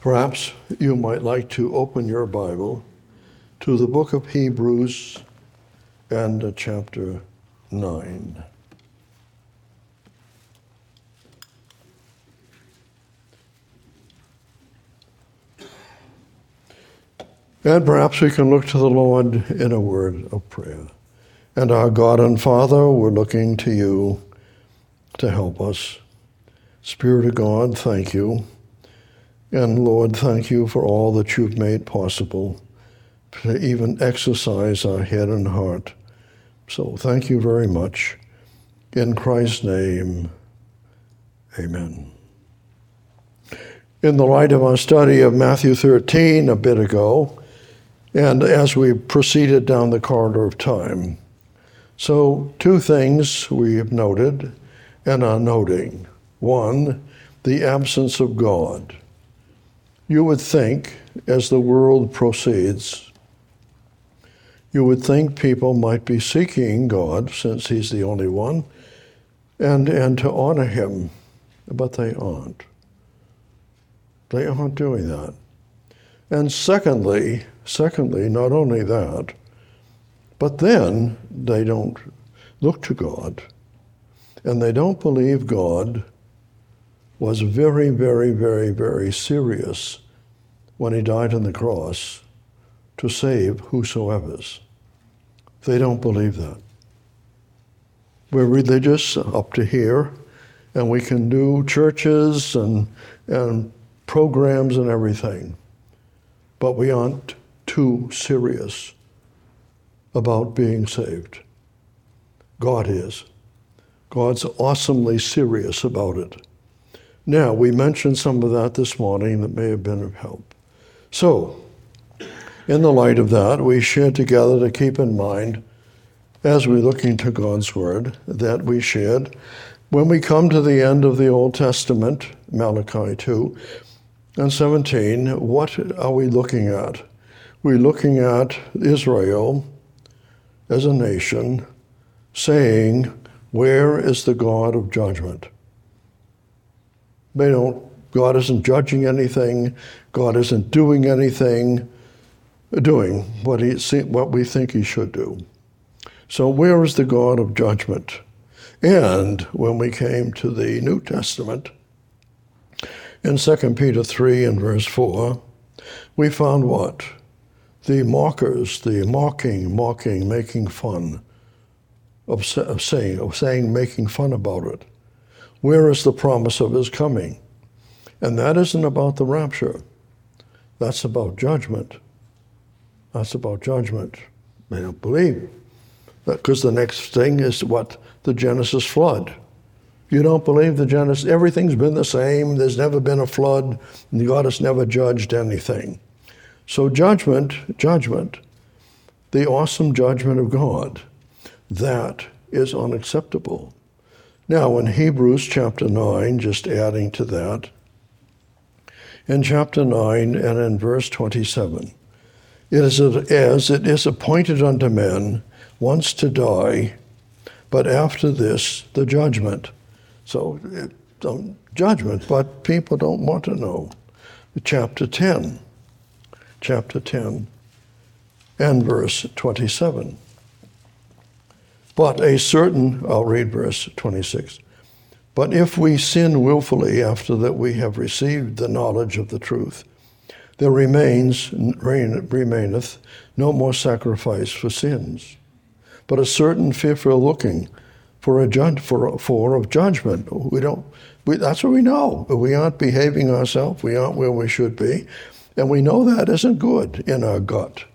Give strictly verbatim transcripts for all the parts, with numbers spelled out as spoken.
Perhaps you might like to open your Bible to the book of Hebrews and uh, chapter nine. And perhaps we can look to the Lord in a word of prayer. And our God and Father, we're looking to you to help us. Spirit of God, thank you. And Lord, thank you for all that you've made possible to even exercise our head and heart. So thank you very much. In Christ's name, amen. In the light of our study of Matthew thirteen a bit ago, and as we proceeded down the corridor of time, so two things we have noted and are noting. One, the absence of God. You would think, as the world proceeds, you would think people might be seeking God, since he's the only one, and, and to honor him, but they aren't. They aren't doing that. And secondly, secondly, not only that, but then they don't look to God, and they don't believe God was very, very, very, very serious when he died on the cross to save whosoever's. They don't believe that. We're religious up to here, and we can do churches and, and programs and everything, but we aren't too serious about being saved. God is. God's awesomely serious about it. Now, we mentioned some of that this morning that may have been of help. So, in the light of that, we share together to keep in mind, as we look into God's Word, that we shared, when we come to the end of the Old Testament, Malachi two and seventeen, what are we looking at? We're looking at Israel as a nation saying, where is the God of judgment? They don't, God isn't judging anything, God isn't doing anything, doing what he what we think he should do. So where is the God of judgment? And when we came to the New Testament, in Second Peter three and verse four, we found what? The mockers, the mocking, mocking, making fun of, of saying, of saying, making fun about it. Where is the promise of his coming? And that isn't about the rapture. That's about judgment. That's about judgment. They don't believe. Because the next thing is what? The Genesis flood. You don't believe the Genesis, everything's been the same, there's never been a flood, and God has never judged anything. So judgment, judgment, the awesome judgment of God, that is unacceptable. Now, in Hebrews chapter nine, just adding to that, in chapter nine and in verse twenty-seven, it is as it is appointed unto men once to die, but after this, the judgment. So, it, judgment, but people don't want to know. Chapter ten, chapter ten, and verse twenty-seven. But a certain, I'll read verse twenty-six. But if we sin willfully after that we have received the knowledge of the truth, there remains, remaineth no more sacrifice for sins, but a certain fearful looking for a judge, for, for of judgment. We don't, we, that's what we know. We aren't behaving ourselves. We aren't where we should be. And we know that isn't good in our gut.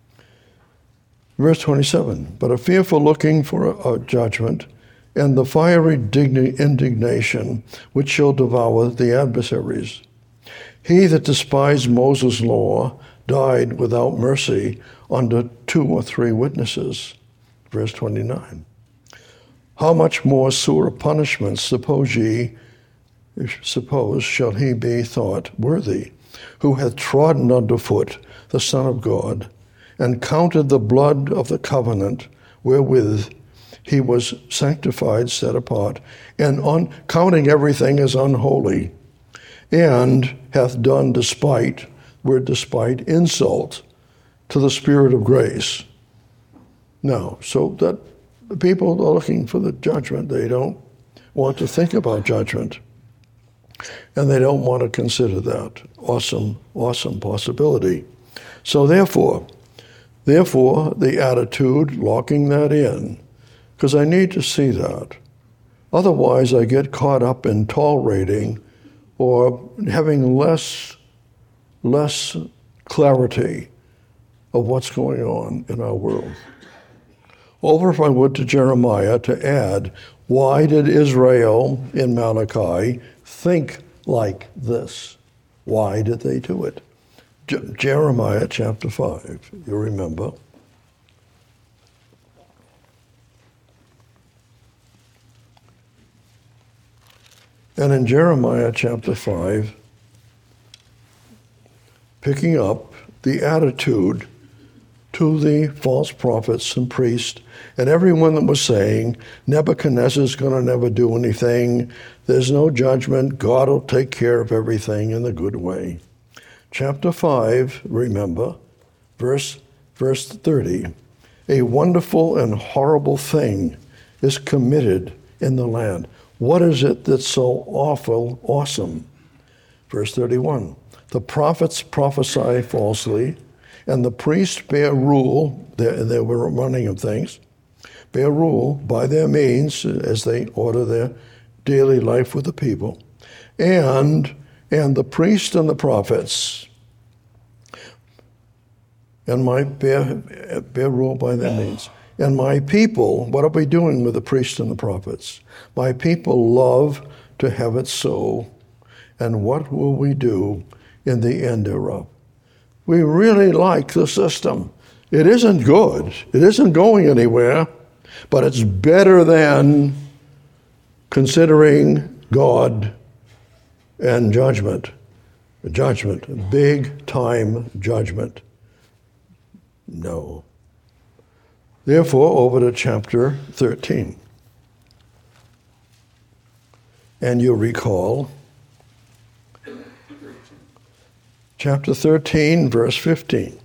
Verse twenty-seven, but a fearful looking for a, a judgment, and the fiery digni- indignation which shall devour the adversaries. He that despised Moses' law died without mercy under two or three witnesses. Verse twenty-nine. How much more sore punishment suppose ye, suppose shall he be thought worthy, who hath trodden under foot the Son of God, and counted the blood of the covenant wherewith he was sanctified, set apart, and on counting everything as unholy, and hath done despite, word despite, insult to the Spirit of grace. Now, so that the people are looking for the judgment. They don't want to think about judgment. And they don't want to consider that awesome, awesome possibility. So therefore, therefore, the attitude, locking that in, because I need to see that. Otherwise, I get caught up in tolerating or having less, less clarity of what's going on in our world. Over, if I would, to Jeremiah to add, why did Israel in Malachi think like this? Why did they do it? Je- Jeremiah chapter five, you remember. And in Jeremiah chapter five, picking up the attitude to the false prophets and priests and everyone that was saying, Nebuchadnezzar's going to never do anything. There's no judgment. God will take care of everything in the good way. Chapter five, remember, verse, verse thirty, a wonderful and horrible thing is committed in the land. What is it that's so awful, awesome? Verse thirty-one, the prophets prophesy falsely, and the priests bear rule, they were running of things, bear rule by their means as they order their daily life with the people. And, and the priests and the prophets, and my bear, bear rule by their means. And my people, what are we doing with the priests and the prophets? My people love to have it so, and what will we do in the end thereof? We really like the system. It isn't good. It isn't going anywhere, but it's better than considering God and judgment. Judgment, big time judgment. No. Therefore, over to chapter thirteen. And you recall chapter thirteen, verse fifteen.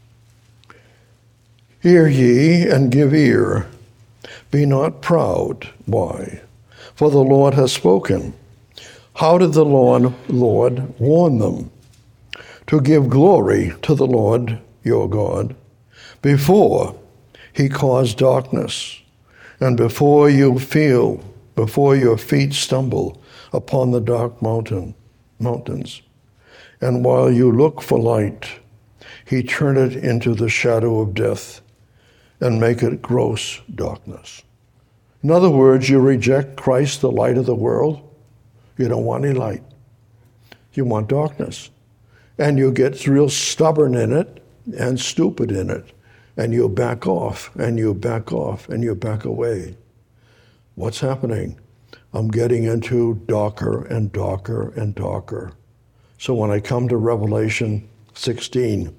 Hear ye and give ear. Be not proud. Why? For the Lord has spoken. How did the Lord, Lord warn them? To give glory to the Lord your God, before he caused darkness, and before you feel, before your feet stumble upon the dark mountain, mountains. And while you look for light, he turn it into the shadow of death and make it gross darkness. In other words, you reject Christ, the light of the world. You don't want any light. You want darkness. And you get real stubborn in it and stupid in it. And you back off, and you back off, and you back away. What's happening? I'm getting into darker and darker and darker. So when I come to Revelation sixteen,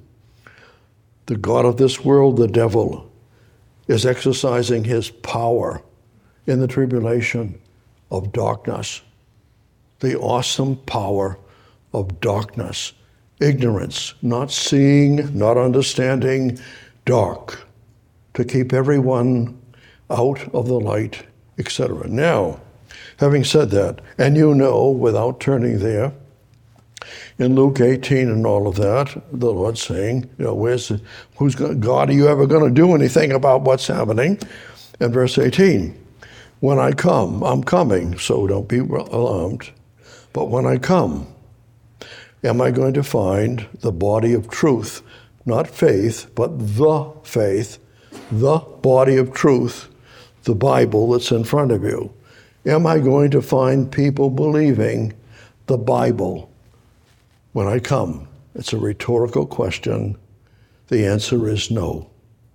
the god of this world, the devil, is exercising his power in the tribulation of darkness. The awesome power of darkness. Ignorance, not seeing, not understanding, dark, to keep everyone out of the light, et cetera. Now, having said that, and you know, without turning there, in Luke eighteen and all of that, the Lord's saying, you know, where's the, who's God, are you ever going to do anything about what's happening? And verse eighteen, when I come, I'm coming, so don't be alarmed. But when I come, am I going to find the body of truth, not faith, but the faith, the body of truth, the Bible that's in front of you? Am I going to find people believing the Bible when I come? It's a rhetorical question. The answer is no.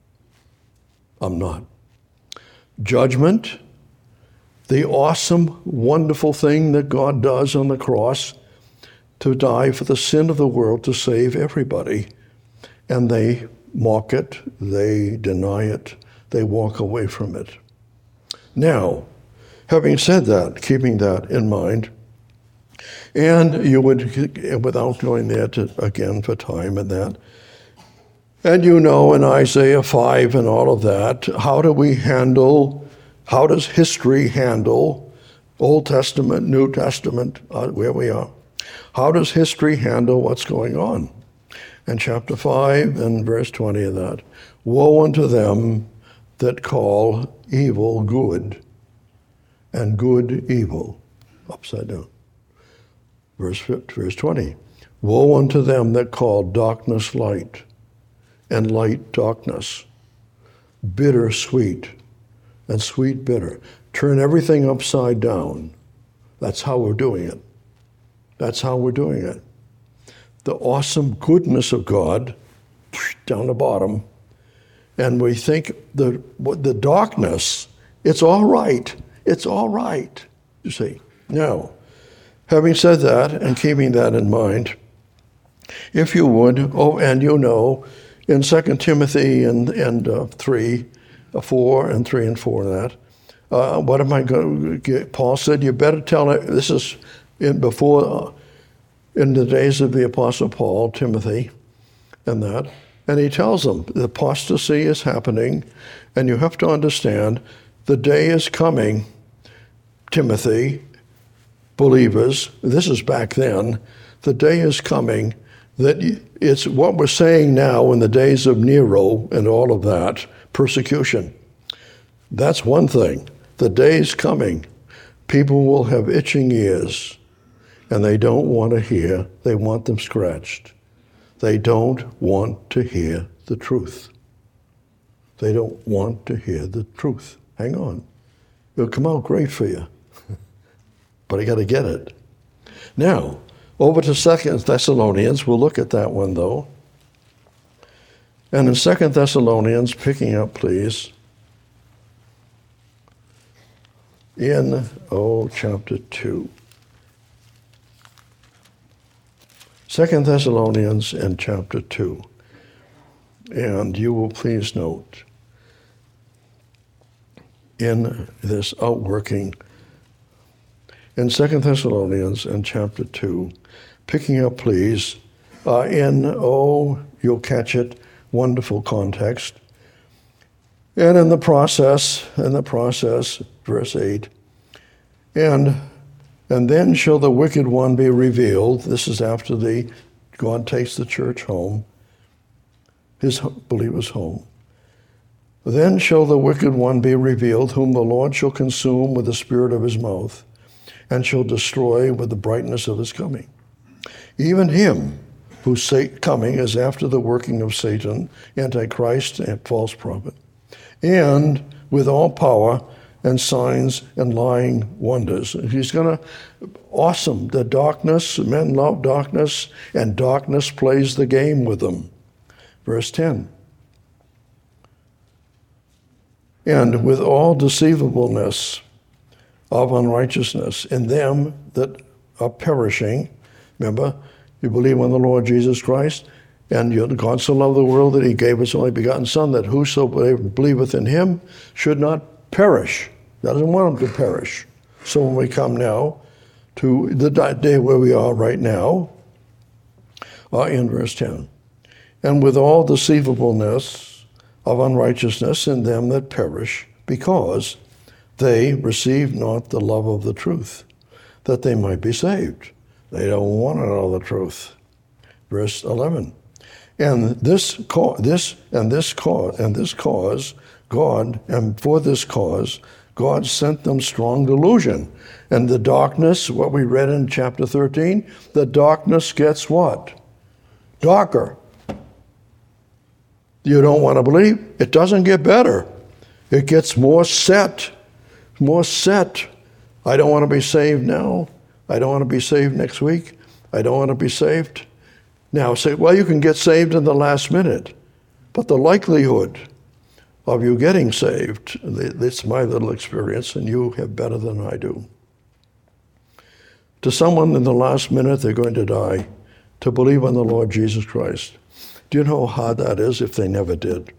I'm not. Judgment, the awesome, wonderful thing that God does on the cross to die for the sin of the world to save everybody. And they mock it, they deny it, they walk away from it. Now, having said that, keeping that in mind, And you would, without going there to, again for time and that, and you know in Isaiah five and all of that, how do we handle, how does history handle Old Testament, New Testament, uh, where we are? How does history handle what's going on? In chapter five and verse twenty of that, woe unto them that call evil good and good evil, upside down. Verse, verse twenty, woe unto them that call darkness light and light darkness, bitter sweet and sweet bitter. Turn everything upside down. That's how we're doing it. That's how we're doing it. The awesome goodness of God down the bottom, and we think the the darkness, it's all right. It's all right, you see. Now, having said that and keeping that in mind, if you would, oh, and you know, in Second Timothy and, and uh, three, uh, four, and three and four and that, uh, what am I going to get? Paul said, you better tell it, this is in before, uh, in the days of the Apostle Paul, Timothy, and that, and he tells them, the apostasy is happening, and you have to understand, the day is coming, Timothy, believers, this is back then, the day is coming that it's what we're saying now in the days of Nero and all of that, persecution. That's one thing. The day's coming. People will have itching ears, and they don't want to hear. They want them scratched. They don't want to hear the truth. They don't want to hear the truth. Hang on. It'll come out great for you. But I got to get it. Now, over to Second Thessalonians. We'll look at that one, though. And in Second Thessalonians, picking up, please, in, oh, chapter two. Second Thessalonians in chapter two. And you will please note, in this outworking, in Second Thessalonians in chapter two, picking up, please, uh, in, oh, you'll catch it, wonderful context. And in the process, in the process, verse eight, and and then shall the wicked one be revealed. This is after the God takes the church home, his believers home. Then shall the wicked one be revealed, whom the Lord shall consume with the spirit of his mouth, and shall destroy with the brightness of his coming. Even him whose coming is after the working of Satan, Antichrist, and false prophet, and with all power and signs and lying wonders. He's going to, awesome, the darkness, men love darkness, and darkness plays the game with them. Verse ten. And with all deceivableness of unrighteousness in them that are perishing. Remember, you believe on the Lord Jesus Christ, and you, God so loved the world that he gave his only begotten Son, that whoso believeth in him should not perish. He doesn't want him to perish. So when we come now to the day where we are right now, uh, in verse ten, and with all deceivableness of unrighteousness in them that perish, because they receive not the love of the truth, that they might be saved. They don't want to know the truth. Verse eleven. And this cause, this and this cause, and this cause, God, and for this cause, God sent them strong delusion. And the darkness, what we read in chapter thirteen, the darkness gets what? Darker. You don't want to believe? It doesn't get better. It gets more set, more set. I don't want to be saved now. I don't want to be saved next week. I don't want to be saved. Now say, well, you can get saved in the last minute, but the likelihood of you getting saved, it's my little experience, and you have better than I do. To someone in the last minute, they're going to die, to believe on the Lord Jesus Christ. Do you know how hard that is if they never did?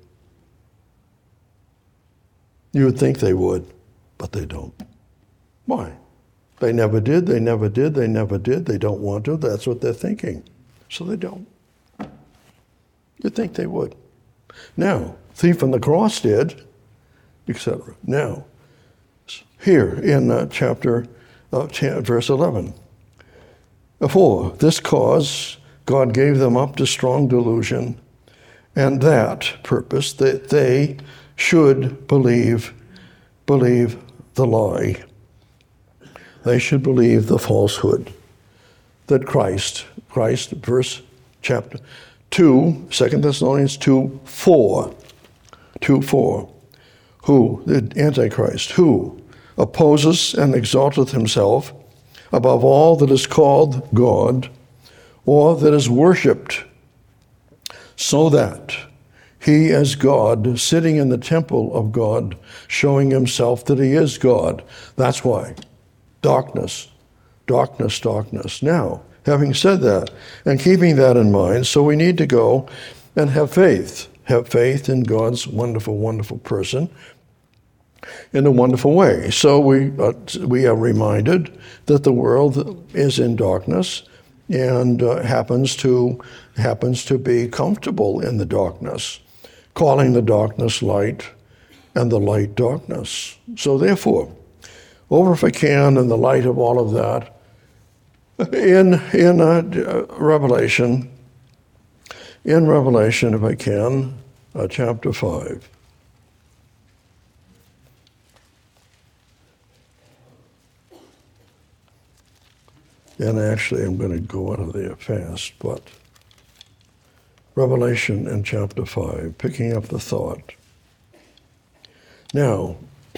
You would think they would, but they don't. Why? They never did, they never did, they never did, they don't want to. That's what they're thinking. So they don't. You'd think they would. Now, thief on the cross did, et cetera. Now, here in uh, chapter uh, ten, verse eleven. For this cause God gave them up to strong delusion, and that purpose, that they should believe, believe the lie. They should believe the falsehood that Christ, Christ, verse chapter two, Second Thessalonians two, four, two, four, who, the Antichrist, who opposes and exalteth himself above all that is called God or that is worshipped, so that he as God, sitting in the temple of God, showing himself that he is God. That's why. Darkness, darkness, darkness. Now, having said that, and keeping that in mind, so we need to go and have faith. Have faith in God's wonderful, wonderful person in a wonderful way. So we, uh, we are reminded that the world is in darkness and uh, happens to, happens to be comfortable in the darkness, calling the darkness light and the light darkness. So therefore, over if I can, in the light of all of that, in in uh, Revelation, in Revelation, if I can, uh, chapter five. And actually, I'm going to go out of there fast, but Revelation in chapter five, picking up the thought. Now,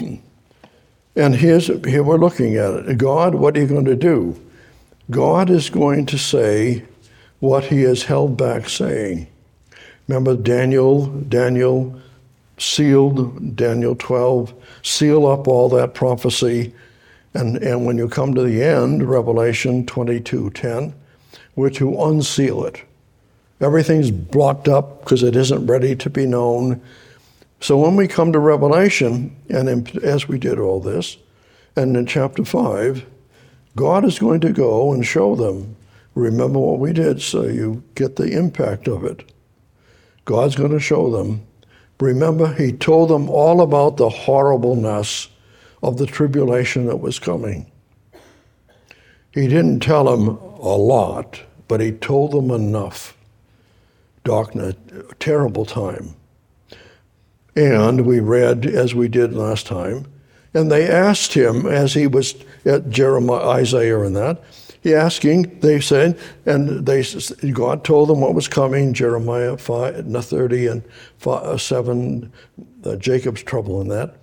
and here's, here we're looking at it. God, what are you going to do? God is going to say what he has held back saying. Remember Daniel, Daniel sealed, Daniel twelve, seal up all that prophecy. And, and when you come to the end, Revelation twenty-two ten, we're to unseal it. Everything's blocked up because it isn't ready to be known. So when we come to Revelation, and in, as we did all this, and in chapter five, God is going to go and show them, remember what we did so you get the impact of it. God's going to show them. Remember, he told them all about the horribleness of the tribulation that was coming. He didn't tell them a lot, but he told them enough. Darkness, terrible time. And we read, as we did last time, and they asked him, as he was at Jeremiah, Isaiah and that, he asking, they said, and they, God told them what was coming, Jeremiah five, thirty and five, seven, uh, Jacob's trouble and that.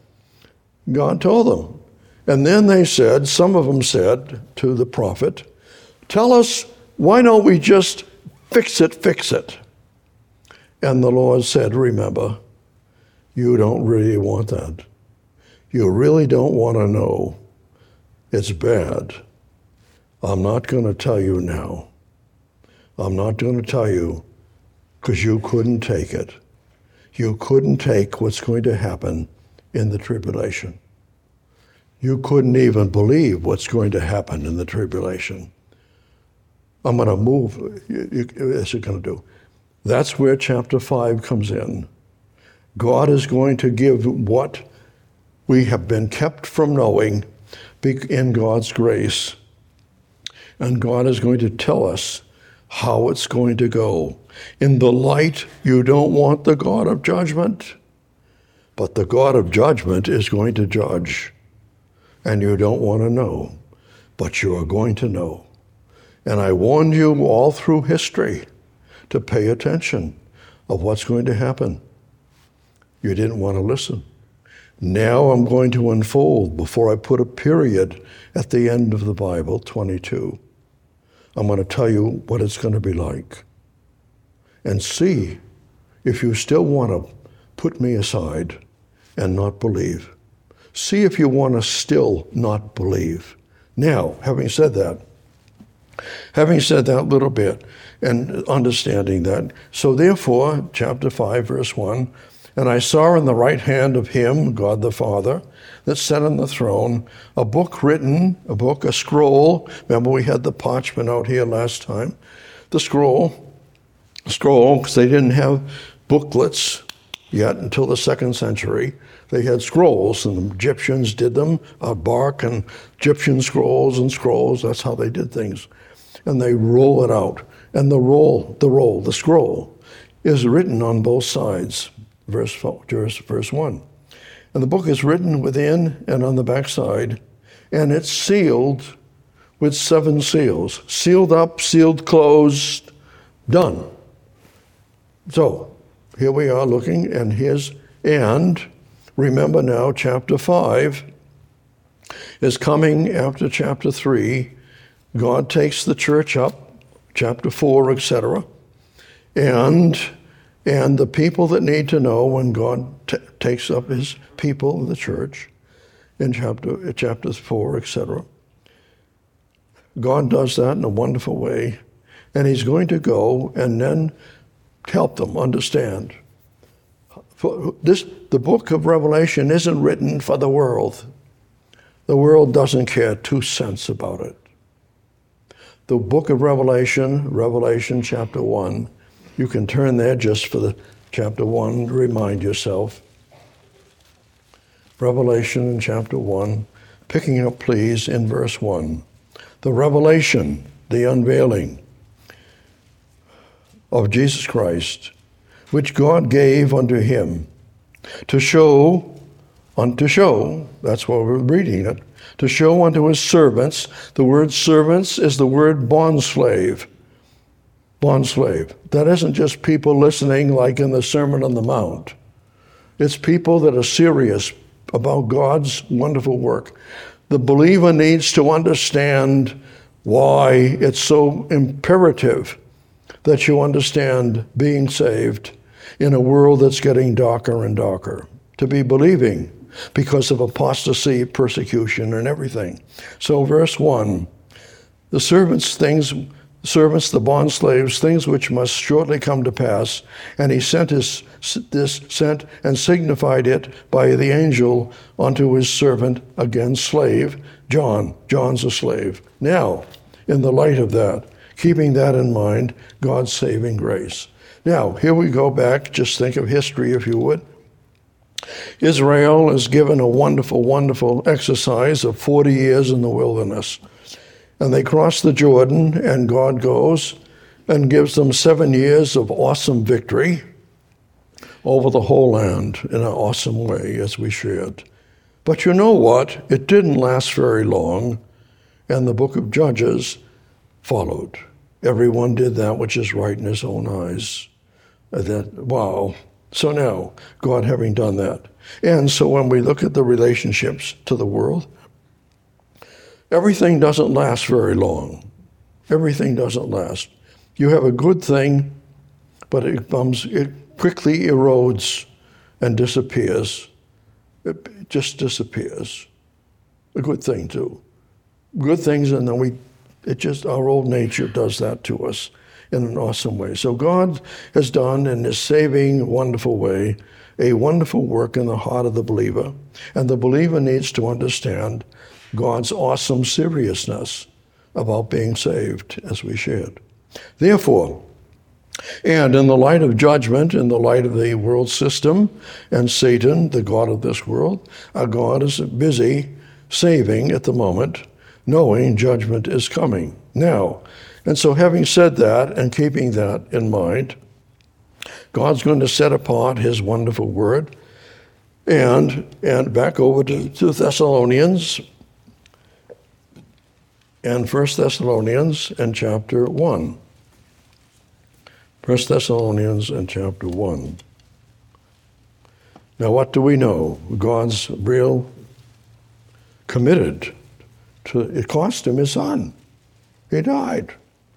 God told them. And then they said, some of them said to the prophet, tell us, why don't we just fix it, fix it? And the Lord said, remember, you don't really want that. You really don't want to know. It's bad. I'm not going to tell you now. I'm not going to tell you because you couldn't take it. You couldn't take what's going to happen in the tribulation. You couldn't even believe what's going to happen in the tribulation. I'm going to move. What's it going to do? That's where chapter five comes in. God is going to give what we have been kept from knowing in God's grace. And God is going to tell us how it's going to go. In the light, you don't want the God of judgment, but the God of judgment is going to judge. And you don't want to know, but you are going to know. And I warned you all through history to pay attention of what's going to happen. You didn't want to listen. Now I'm going to unfold before I put a period at the end of the Bible, twenty-two. I'm going to tell you what it's going to be like. And see if you still want to put me aside and not believe. See if you want to still not believe. Now, having said that, having said that little bit and understanding that, so therefore, chapter five, verse one, And I saw in the right hand of him, God the Father, that sat on the throne, a book written, a book, a scroll. Remember we had the parchment out here last time. The scroll, scroll, because they didn't have booklets yet until the second century. They had scrolls, and the Egyptians did them, uh, bark and Egyptian scrolls and scrolls. That's how they did things. And they roll it out. And the roll, the roll, the scroll, is written on both sides, verse, verse, verse one. And the book is written within and on the backside, and it's sealed with seven seals. Sealed up, sealed closed, done. So, here we are looking, and here's, and remember now, chapter five is coming after chapter three. God takes the church up, chapter four, et cetera. And, and the people that need to know when God t- takes up his people, the church, in chapter, chapter four, et cetera. God does that in a wonderful way. And he's going to go and then help them understand. For this, the book of Revelation isn't written for the world. The world doesn't care two cents about it. The book of Revelation, Revelation chapter one, you can turn there just for the chapter one to remind yourself. Revelation chapter one, picking up please in verse one. The revelation, the unveiling of Jesus Christ, which God gave unto him to show, unto show, that's why we're reading it, to show unto his servants. The word servants is the word bondslave. Bondslave. That isn't just people listening like in the Sermon on the Mount. It's people that are serious about God's wonderful work. The believer needs to understand why it's so imperative that you understand being saved in a world that's getting darker and darker, to be believing because of apostasy, persecution, and everything. So verse one, the servants, things, servants, the bondslaves, things which must shortly come to pass, and he sent his, this sent and signified it by the angel unto his servant, again slave, John. John's a slave. Now, in the light of that, keeping that in mind, God's saving grace. Now, here we go back. Just think of history, if you would. Israel is given a wonderful, wonderful exercise of forty years in the wilderness. And they cross the Jordan, and God goes and gives them seven years of awesome victory over the whole land in an awesome way, as we shared. But you know what? It didn't last very long, and the book of Judges followed. Everyone did that which is right in his own eyes. That, wow. So now, God having done that. And so when we look at the relationships to the world, everything doesn't last very long. Everything doesn't last. You have a good thing, but it comes, it quickly erodes and disappears. It just disappears. A good thing too. Good things, and then we, it just, our old nature does that to us in an awesome way. So God has done in his saving, wonderful way, a wonderful work in the heart of the believer. And the believer needs to understand God's awesome seriousness about being saved, as we shared. Therefore, and in the light of judgment, in the light of the world system and Satan, the god of this world, our God is busy saving at the moment, knowing judgment is coming. Now, and so having said that and keeping that in mind, God's going to set apart his wonderful word. And, and back over to, to Thessalonians, and First Thessalonians and chapter one. First Thessalonians and chapter one. Now what do we know? God's real committed to, it cost him his son. He died.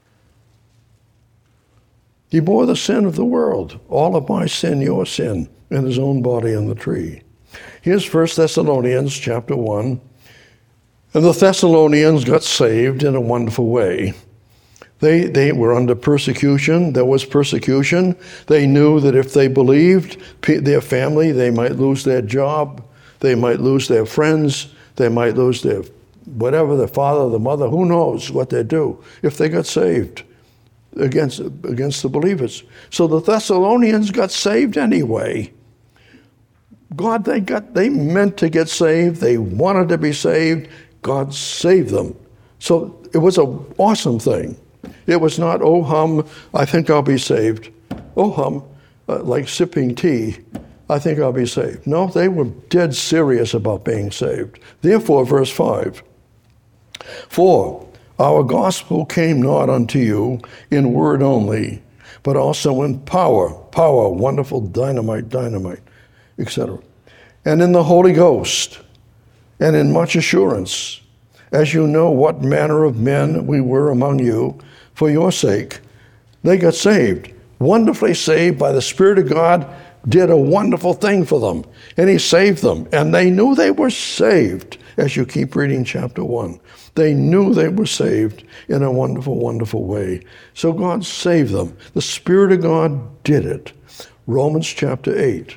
He bore the sin of the world, all of my sin, your sin, in his own body on the tree. Here's First Thessalonians chapter one. And the Thessalonians got saved in a wonderful way. They, they were under persecution. There was persecution. They knew that if they believed their family, they might lose their job, they might lose their friends, they might lose their whatever, their father, the mother, who knows what they'd do if they got saved against, against the believers. So the Thessalonians got saved anyway. God, they got, they meant to get saved. They wanted to be saved. God saved them. So it was an awesome thing. It was not, oh hum, I think I'll be saved. Oh hum, uh, like sipping tea, I think I'll be saved. No, they were dead serious about being saved. Therefore, verse five, for our gospel came not unto you in word only, but also in power, power, wonderful dynamite, dynamite, et cetera, and in the Holy Ghost, and in much assurance, as you know what manner of men we were among you for your sake. They got saved, wonderfully saved by the Spirit of God, did a wonderful thing for them, and he saved them, and they knew they were saved. As you keep reading chapter one, they knew they were saved in a wonderful, wonderful way. So God saved them. The Spirit of God did it. Romans chapter eight.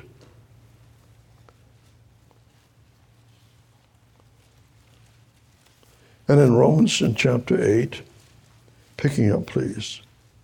And in Romans in chapter eight, picking up please.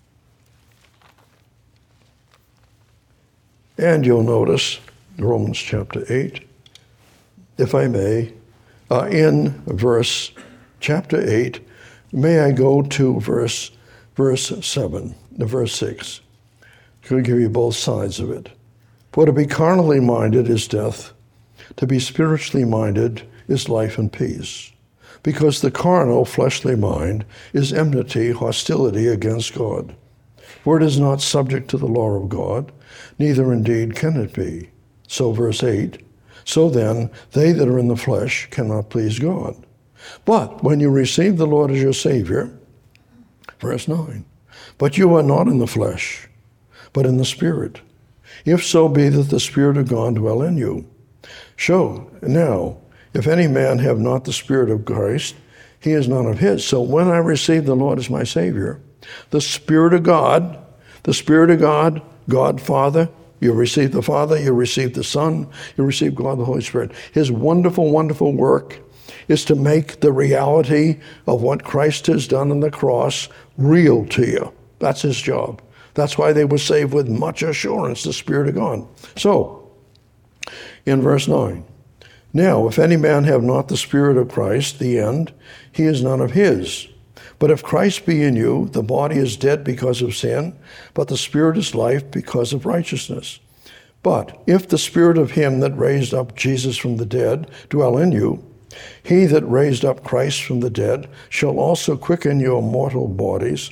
And you'll notice, Romans chapter eight, if I may, uh, in verse chapter eight, may I go to verse verse seven, the verse six. I'll give you both sides of it. For to be carnally minded is death, to be spiritually minded is life and peace. Because the carnal, fleshly mind is enmity, hostility against God. For it is not subject to the law of God, neither indeed can it be. So verse eight, so then they that are in the flesh cannot please God. But when you receive the Lord as your Savior, verse nine, but you are not in the flesh, but in the Spirit, if so be that the Spirit of God dwell in you. Show now, if any man have not the Spirit of Christ, he is none of his. So when I receive the Lord as my Savior, the Spirit of God, the Spirit of God, God Father, you receive the Father, you receive the Son, you receive God the Holy Spirit. His wonderful, wonderful work is to make the reality of what Christ has done on the cross real to you. That's his job. That's why they were saved with much assurance, the Spirit of God. So, in verse nine, now, if any man have not the Spirit of Christ, the end, he is none of his. But if Christ be in you, the body is dead because of sin, but the Spirit is life because of righteousness. But if the Spirit of him that raised up Jesus from the dead dwell in you, he that raised up Christ from the dead shall also quicken your mortal bodies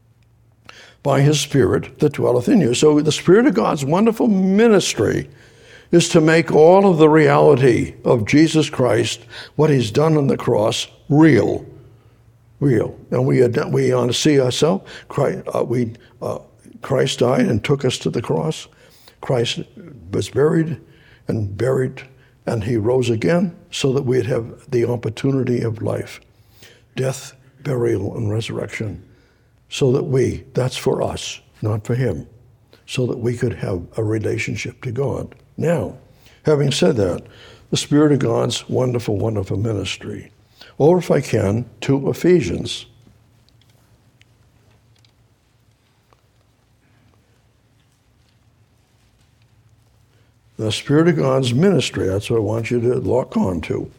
by his Spirit that dwelleth in you. So the Spirit of God's wonderful ministry is to make all of the reality of Jesus Christ, what he's done on the cross, real. Real. And we we want to see ourselves, Christ, uh, we, uh, Christ died and took us to the cross. Christ was buried and buried, and he rose again so that we'd have the opportunity of life, death, burial, and resurrection. So that we, that's for us, not for him, so that we could have a relationship to God. Now, having said that, the Spirit of God's wonderful, wonderful ministry. Or if I can, to Ephesians. The Spirit of God's ministry, that's what I want you to lock on to.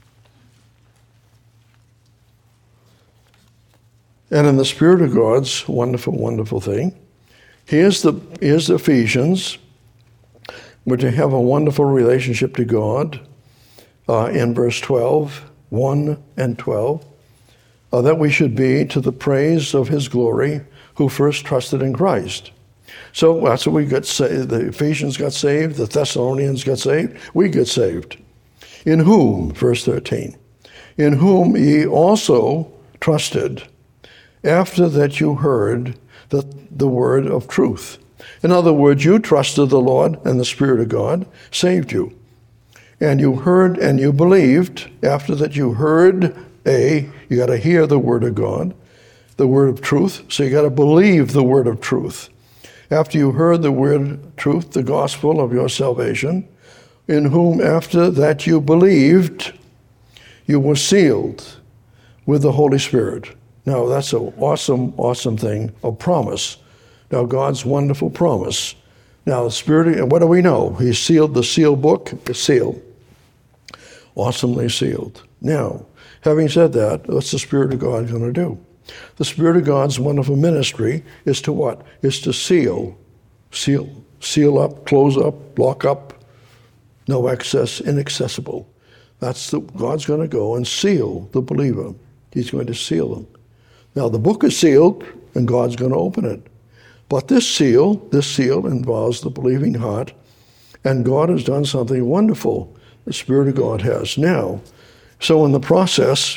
And in the Spirit of God's wonderful, wonderful thing, here's the, here's the Ephesians. We're to have a wonderful relationship to God uh, in verse twelve, one and twelve, uh, that we should be to the praise of his glory who first trusted in Christ. So that's what we got saved. The Ephesians got saved, the Thessalonians got saved, we get saved. In whom, verse thirteen, in whom ye also trusted, after that you heard the, the word of truth. In other words, you trusted the Lord, and the Spirit of God saved you. And you heard and you believed. After that you heard, A, you got to hear the word of God. the word of truth. So you got to believe the word of truth. After you heard the word of truth, the gospel of your salvation, in whom after that you believed, you were sealed with the Holy Spirit. Now, that's an awesome, awesome thing, a promise. Now, God's wonderful promise. Now, the Spirit, what do we know? He sealed the seal book, the seal. Awesomely sealed. Now, having said that, what's the Spirit of God going to do? The Spirit of God's wonderful ministry is to what? Is to seal. Seal. Seal up, close up, lock up, no access, inaccessible. That's the, God's going to go and seal the believer. He's going to seal them. Now, the book is sealed, and God's going to open it. But this seal, this seal involves the believing heart, and God has done something wonderful. The Spirit of God has. Now, so in the process,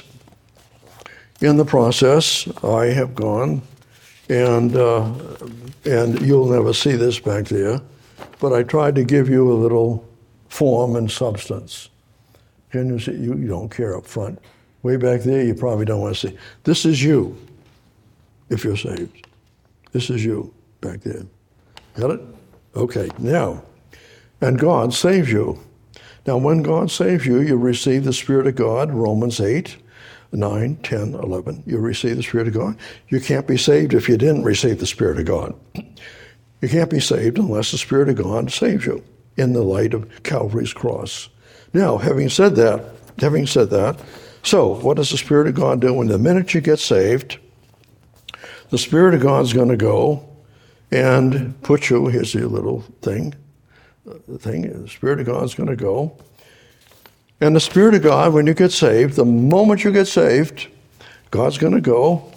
in the process, I have gone, and uh, and you'll never see this back there, but I tried to give you a little form and substance. Can you see? You, you don't care up front. Way back there, you probably don't want to see. This is you, if you're saved. This is you back there. Got it? Okay, now, and God saves you. Now, when God saves you, you receive the Spirit of God, Romans eight, nine, ten, eleven. You receive the Spirit of God. You can't be saved if you didn't receive the Spirit of God. You can't be saved unless the Spirit of God saves you in the light of Calvary's cross. Now, having said that, having said that, so what does the Spirit of God do? When the minute you get saved, the Spirit of God's going to go and put you, here's your little thing, the thing, the Spirit of God's going to go. And the Spirit of God, when you get saved, the moment you get saved, God's going to go,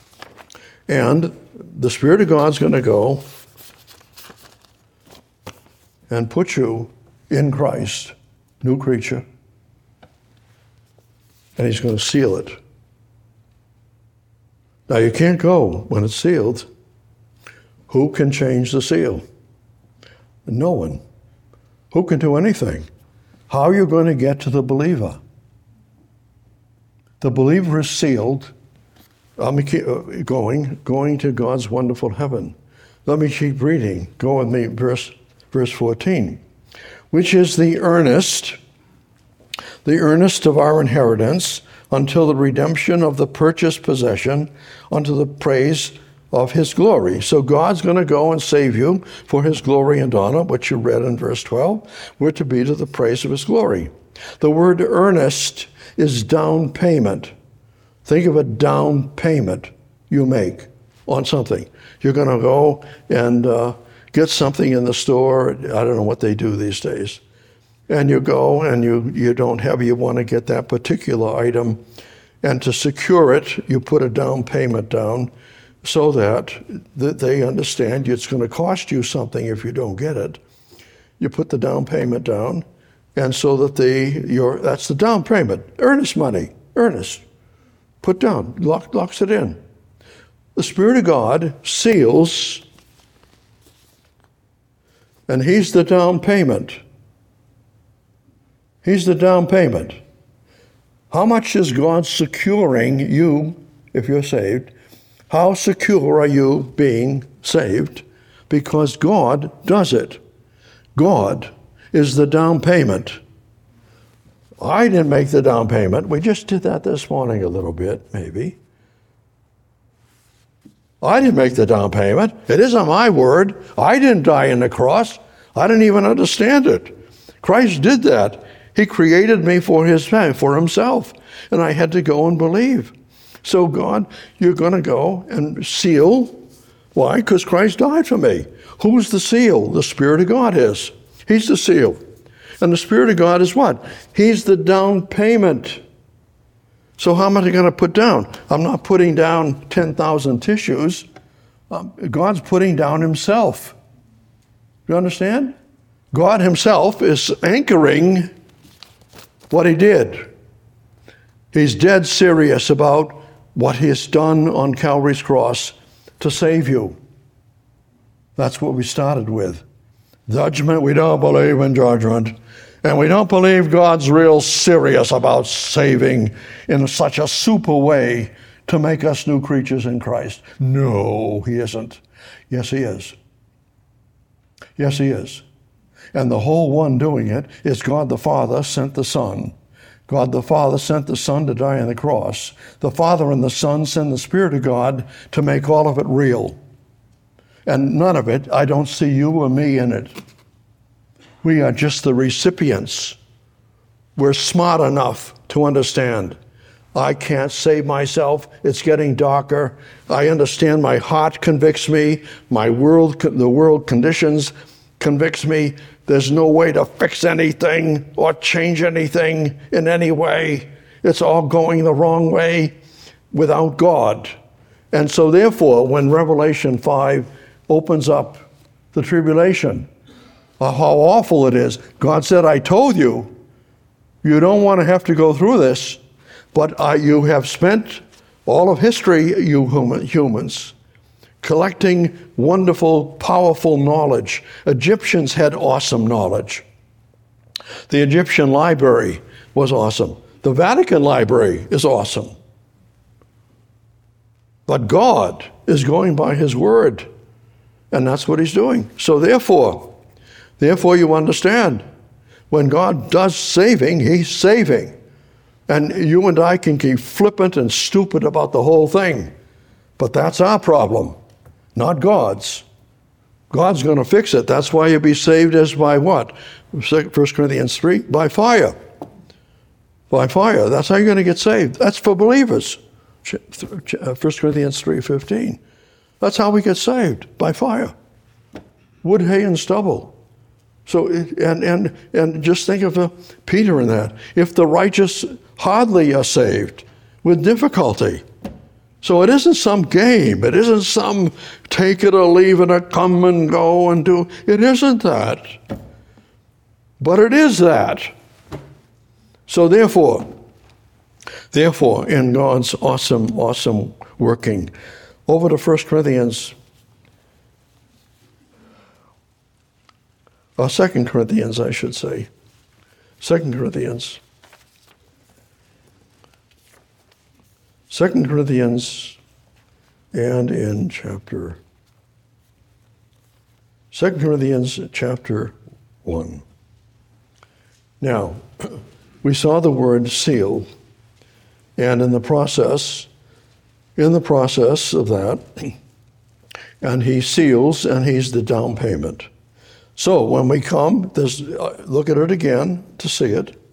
and the Spirit of God's going to go and put you in Christ, new creature, and He's going to seal it. Now, you can't go when it's sealed. Who can change the seal? No one. Who can do anything? How are you going to get to the believer? The believer is sealed. Let me keep going, going to God's wonderful heaven. Let me keep reading. Go with me, verse, verse fourteen. Which is the earnest, the earnest of our inheritance until the redemption of the purchased possession unto the praise of His glory. So God's going to go and save you for His glory and honor, which you read in verse twelve. We're to be to the praise of His glory. The word earnest is down payment. Think of a down payment you make on something. You're going to go and uh, get something in the store. I don't know what they do these days. And you go and you, you don't have, you want to get that particular item. And to secure it, you put a down payment down so that, that they understand it's going to cost you something if you don't get it. You put the down payment down, and so that the your that's the down payment, earnest money, earnest, put down, lock, locks it in. The Spirit of God seals, and He's the down payment. He's the down payment. How much is God securing you if you're saved? How secure are you being saved? Because God does it. God is the down payment. I didn't make the down payment. We just did that this morning a little bit, maybe. I didn't make the down payment. It isn't my word. I didn't die on the cross. I didn't even understand it. Christ did that. He created me for his for himself, and I had to go and believe. So God, you're going to go and seal. Why? Because Christ died for me. Who's the seal? The Spirit of God is. He's the seal. And the Spirit of God is what? He's the down payment. So how am I going to put down? I'm not putting down ten thousand tissues. Um, God's putting down himself. Do you understand? God himself is anchoring what he did. He's dead serious about what he has done on Calvary's cross to save you. That's what we started with. Judgment, we don't believe in judgment. And we don't believe God's real serious about saving in such a super way to make us new creatures in Christ. No, he isn't. Yes, he is. Yes, he is. And the whole one doing it is God the Father sent the Son. God the Father sent the Son to die on the cross. The Father and the Son send the Spirit of God to make all of it real. And none of it, I don't see you or me in it. We are just the recipients. We're smart enough to understand. I can't save myself. It's getting darker. I understand my heart convicts me. My world, the world conditions convicts me. There's no way to fix anything or change anything in any way. It's all going the wrong way without God. And so therefore, when Revelation five opens up the tribulation, uh, how awful it is. God said, I told you, you don't want to have to go through this, but uh, you have spent all of history, you human, humans, collecting wonderful, powerful knowledge. Egyptians had awesome knowledge. The Egyptian library was awesome. The Vatican library is awesome. But God is going by his word, and that's what he's doing. So therefore, therefore you understand, when God does saving, he's saving. And you and I can keep flippant and stupid about the whole thing. But that's our problem, not God's. God's going to fix it. That's why you'll be saved as by what? First Corinthians three, by fire. By fire. That's how you're going to get saved. That's for believers. First Corinthians three fifteen. That's how we get saved, by fire. Wood, hay, and stubble. So, and and and just think of uh, Peter in that. If the righteous hardly are saved, with difficulty. So it isn't some game. It isn't some take it or leave it or come and go and do. It isn't that. But it is that. So therefore, therefore, in God's awesome, awesome working, over to First Corinthians, or Second Corinthians, I should say. Second Corinthians. Second Corinthians, and in chapter, Second Corinthians chapter one. Now, we saw the word seal, and in the process, in the process of that, and he seals, and he's the down payment. So when we come, this, uh, look at it again to see it.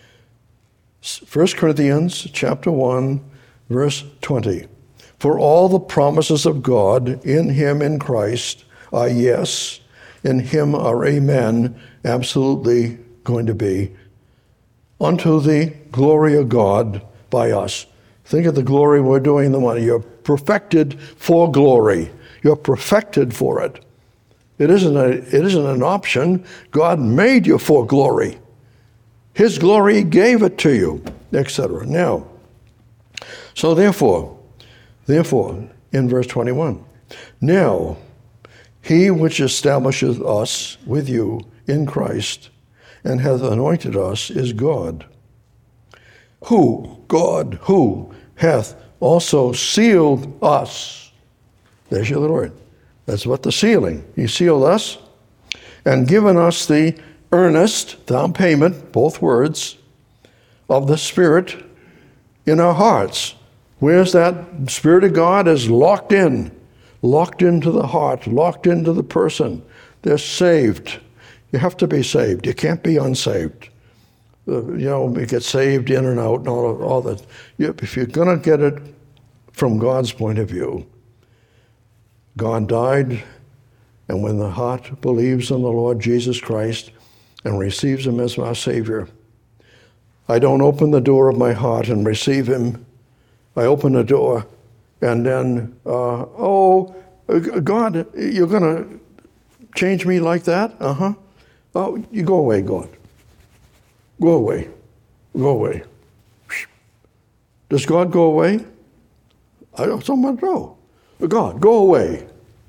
First Corinthians chapter one, verse twenty. For all the promises of God in him, in Christ, are yes, in him are amen, absolutely going to be, unto the glory of God by us. Think of the glory we're doing the money. You're perfected for glory. You're perfected for it. It isn't a, it isn't an option. God made you for glory. His glory gave it to you, et cetera. Now, so therefore, therefore, in verse twenty-one, now he which establisheth us with you in Christ and hath anointed us is God, who, God, who hath also sealed us. There's your little word. That's what the sealing. He sealed us and given us the earnest, down payment, both words, of the Spirit in our hearts. Where's that Spirit of God is locked in, locked into the heart, locked into the person. They're saved. You have to be saved. You can't be unsaved. Uh, you know, we get saved in and out and all, all that. You, if you're going to get it from God's point of view, God died, and when the heart believes in the Lord Jesus Christ and receives him as our Savior, I don't open the door of my heart and receive him. I open the door, and then, uh, oh, God, you're going to change me like that? Uh-huh. Oh, you go away, God. Go away. Go away. Does God go away? I don't someone know. God, go away.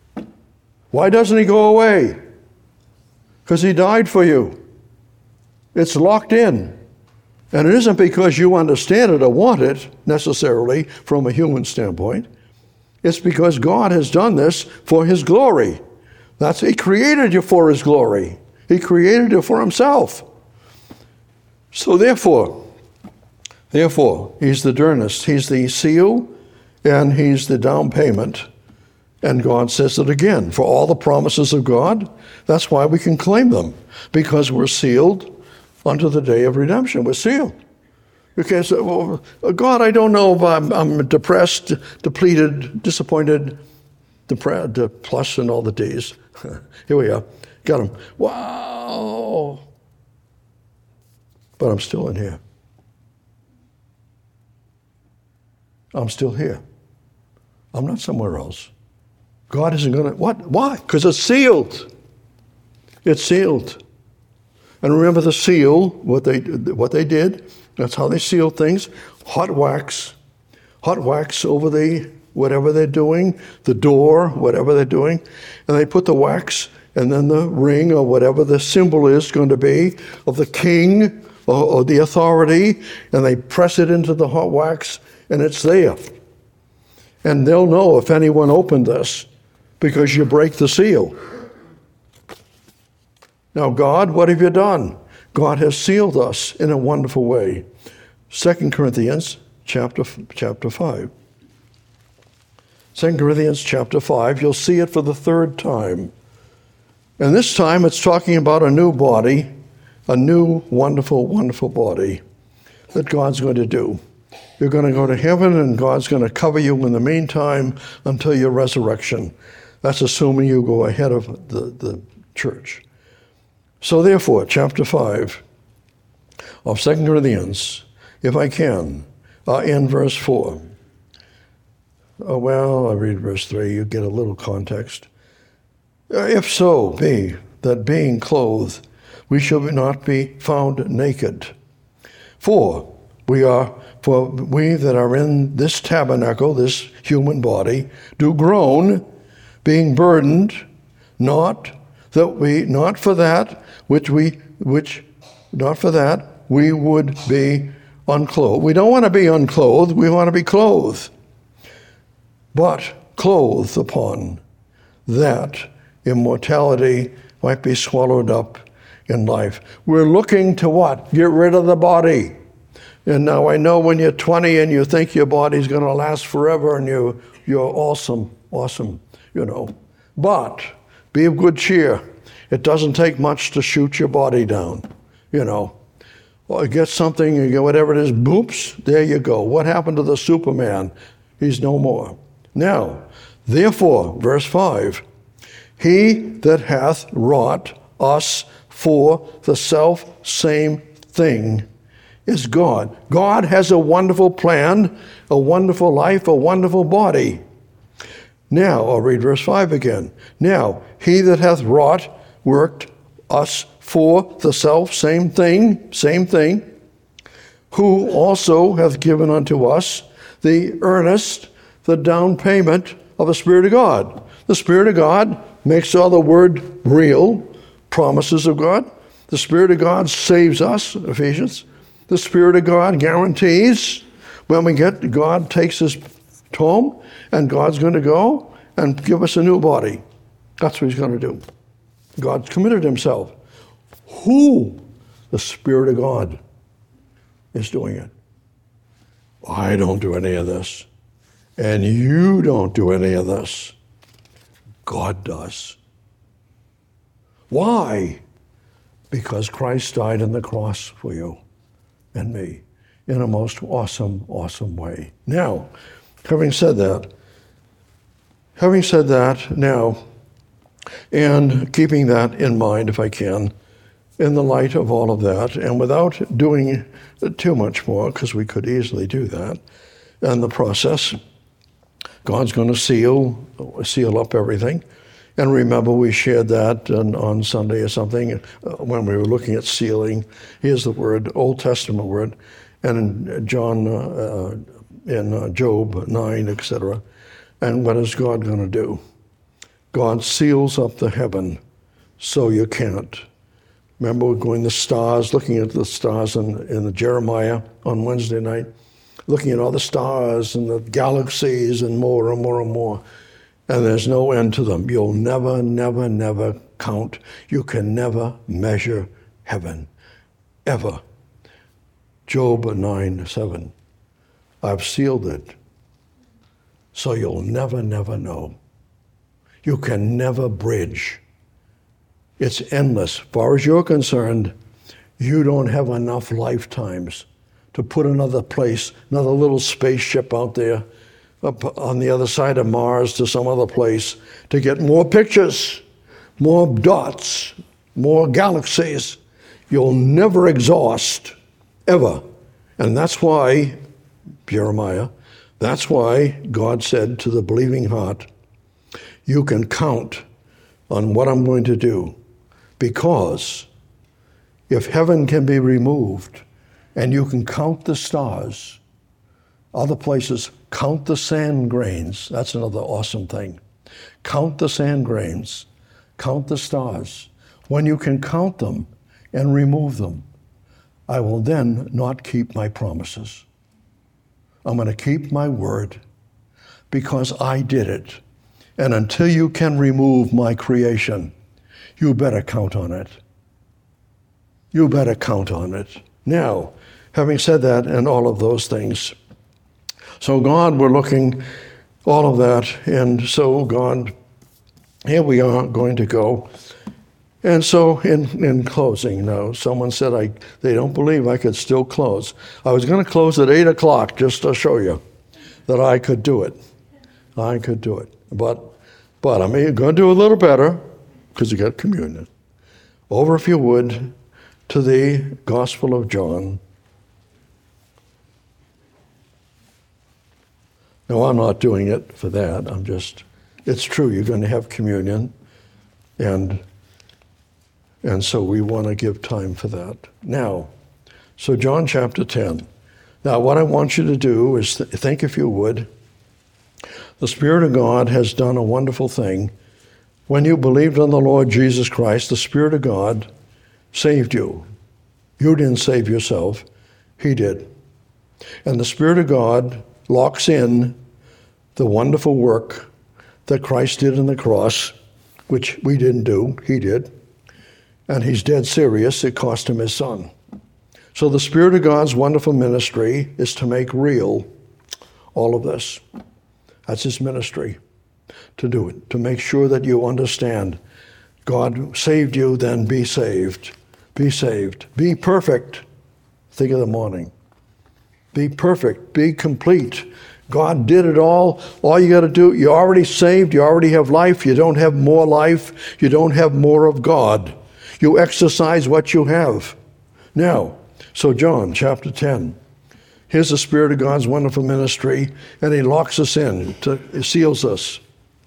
Why doesn't he go away? Because he died for you. It's locked in. And it isn't because you understand it or want it necessarily from a human standpoint. It's because God has done this for his glory. That's, he created you for his glory. He created you for himself. So therefore, therefore, he's the earnest, he's the seal, and he's the down payment. And God says it again, for all the promises of God, that's why we can claim them, because we're sealed unto the day of redemption. We're sealed. Okay, so, well, God, I don't know if I'm, I'm depressed, depleted, disappointed, depressed, de- plus and all the D's. Here we are. Got them. Wow. But I'm still in here. I'm still here. I'm not somewhere else. God isn't going to, what? Why? Because it's sealed. It's sealed. And remember the seal, what they what they did, that's how they sealed things. Hot wax. Hot wax over the, whatever they're doing, the door, whatever they're doing. And they put the wax and then the ring or whatever the symbol is going to be of the king or, or the authority. And they press it into the hot wax and it's there. And they'll know if anyone opened this because you break the seal. Now, God, what have you done? God has sealed us in a wonderful way. Second Corinthians chapter, chapter five. Second Corinthians chapter five, you'll see it for the third time. And this time it's talking about a new body, a new, wonderful, wonderful body that God's going to do. You're going to go to heaven and God's going to cover you in the meantime until your resurrection. That's assuming you go ahead of the, the church. So therefore, chapter five of Second Corinthians, if I can, uh, in verse four. Oh, well, I read verse three, you get a little context. Uh, if so be that being clothed, we shall not be found naked. For we are, for we that are in this tabernacle, this human body, do groan, being burdened, not that we, not for that which we, which, not for that we would be unclothed. We don't want to be unclothed, we want to be clothed. But clothed upon that immortality might be swallowed up in life. We're looking to what? Get rid of the body. And now I know when you're twenty and you think your body's going to last forever and you, you're awesome, awesome, you know. But be of good cheer. It doesn't take much to shoot your body down, you know. Or get something, you get whatever it is, boops, there you go. What happened to the Superman? He's no more. Now, therefore, verse five, he that hath wrought us for the self same thing is God. God has a wonderful plan, a wonderful life, a wonderful body. Now, I'll read verse five again. Now, he that hath wrought, worked us for the self same thing, same thing, who also hath given unto us the earnest, the down payment of the Spirit of God. The Spirit of God makes all the word real, promises of God. The Spirit of God saves us, Ephesians. The Spirit of God guarantees when we get, God takes us home and God's going to go and give us a new body. That's what he's going to do. God's committed himself. Who? The Spirit of God is doing it. I don't do any of this. And you don't do any of this. God does. Why? Because Christ died on the cross for you and me in a most awesome, awesome way. Now, having said that, having said that now, and keeping that in mind if I can, in the light of all of that, and without doing too much more, because we could easily do that, and the process, God's going to seal, seal up everything. And remember, we shared that on, on Sunday or something uh, when we were looking at sealing. Here's the word, Old Testament word, and in John, uh, uh, in uh, Job nine, et cetera. And what is God going to do? God seals up the heaven so you can't Remember, we're going the stars, looking at the stars in, in the Jeremiah on Wednesday night, looking at all the stars and the galaxies and more and more and more. And there's no end to them. You'll never, never, never count. You can never measure heaven, ever. Job nine seven. I've sealed it, so you'll never, never know. You can never bridge. It's endless. As far as you're concerned, you don't have enough lifetimes to put another place, another little spaceship out there up on the other side of Mars to some other place to get more pictures, more dots, more galaxies. You'll never exhaust, ever. And that's why, Jeremiah, that's why God said to the believing heart, you can count on what I'm going to do. Because if heaven can be removed and you can count the stars, other places, count the sand grains. That's another awesome thing. Count the sand grains. Count the stars. When you can count them and remove them, I will then not keep my promises. I'm going to keep my word because I did it. And until you can remove my creation, you better count on it. You better count on it. Now, having said that and all of those things, so God, we're looking all of that, and so God, here we are going to go. And so in, in closing now, someone said I they don't believe I could still close. I was going to close at eight o'clock just to show you that I could do it. I could do it. But, but I'm going to do a little better, because you got communion. Over, if you would, to the Gospel of John. No, I'm not doing it for that. I'm just, it's true, you're going to have communion. And, and so we want to give time for that. Now, so John chapter ten. Now, what I want you to do is th- think, if you would, the Spirit of God has done a wonderful thing. When you believed on the Lord Jesus Christ, the Spirit of God saved you. You didn't save yourself. He did. And the Spirit of God locks in the wonderful work that Christ did on the cross, which we didn't do. He did. And he's dead serious. It cost him his son. So the Spirit of God's wonderful ministry is to make real all of this. That's his ministry. To do it, to make sure that you understand God saved you, then be saved. Be saved. Be perfect. Think of the morning. Be perfect. Be complete. God did it all. All you got to do, you're already saved. You already have life. You don't have more life. You don't have more of God. You exercise what you have. Now, so John chapter ten. Here's the Spirit of God's wonderful ministry, and he locks us in, to, he seals us.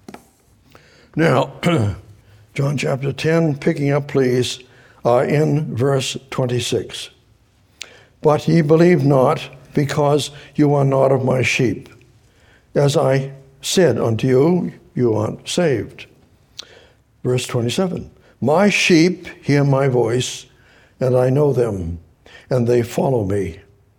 Now, John chapter ten, picking up, please, uh, in verse twenty-six. But ye believe not, because you are not of my sheep. As I said unto you, you aren't saved. Verse twenty-seven. My sheep hear my voice, and I know them, and they follow me.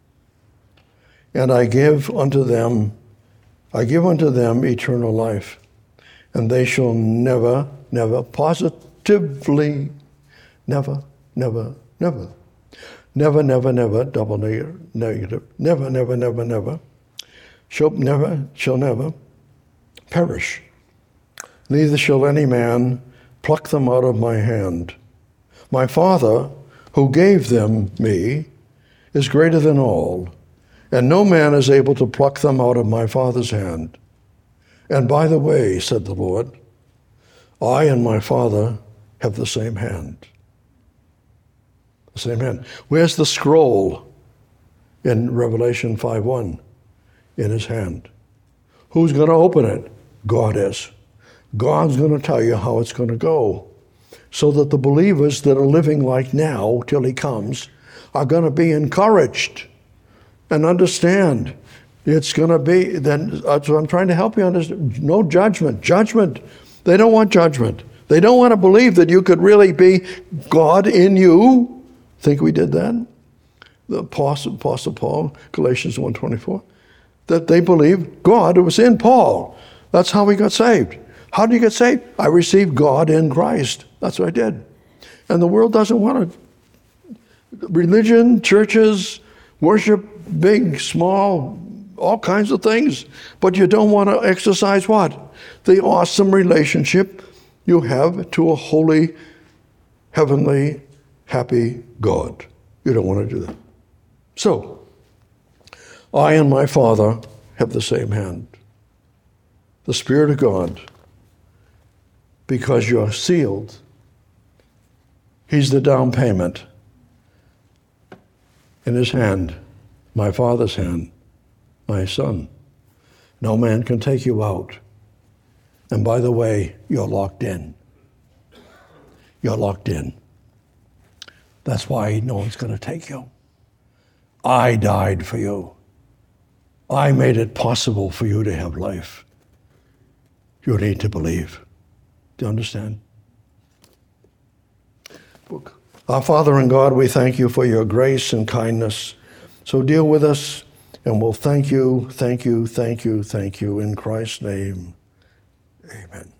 And I give unto them, I give unto them eternal life. And they shall never, never, positively, never, never, never, never, never, never, double negative, never, never, never, never, shall never, shall never perish. Neither shall any man pluck them out of my hand. My Father, who gave them me, is greater than all, and no man is able to pluck them out of my Father's hand. And by the way, said the Lord, I and my Father have the same hand. The same hand. Where's the scroll in Revelation five one? In his hand. Who's going to open it? God is. God's going to tell you how it's going to go, so that the believers that are living like now till he comes are going to be encouraged and understand. It's going to be, then that's what I'm trying to help you understand. No judgment. Judgment. They don't want judgment. They don't want to believe that you could really be God in you. Think we did that? The Apostle, Apostle Paul, Galatians one twenty-four, that they believe God was in Paul. That's how we got saved. How did you get saved? I received God in Christ. That's what I did. And the world doesn't want to. Religion, churches, worship, big, small, all kinds of things. But you don't want to exercise what? The awesome relationship you have to a holy, heavenly, happy God. You don't want to do that. So, I and my Father have the same hand. The Spirit of God, because you're sealed. He's the down payment. In his hand, my Father's hand, my Son. No man can take you out. And by the way, you're locked in. You're locked in. That's why no one's going to take you. I died for you. I made it possible for you to have life. You need to believe. Do you understand? Book. Our Father in God, we thank you for your grace and kindness. So deal with us, and we'll thank you, thank you, thank you, thank you in Christ's name. Amen.